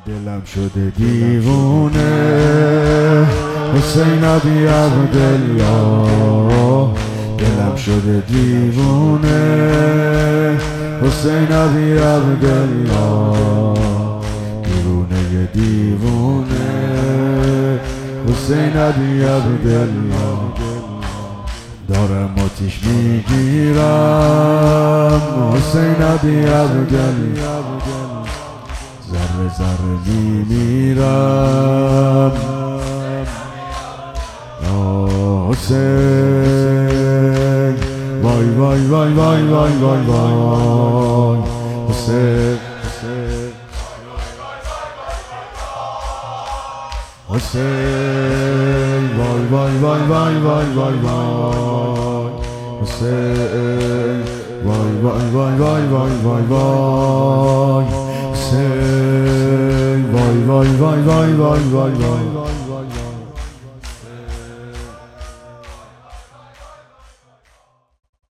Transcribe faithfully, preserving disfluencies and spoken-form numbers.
دلم شده دیوونه حسین ابی عبدالله، دلم شده دیوونه حسین ابی عبدالله، دیوونه دیوونه حسین ابی عبدالله. دارم آتیش میگیرم حسین ابی عبدالله، ذره ذره میمیرم حسین. وای وای وای وای وای وای وای حسین حسین. وای وای وای وای وای وای وای حسین. وای وای وای وای وای وای وای حسین. وای وای وای وای وای وای وای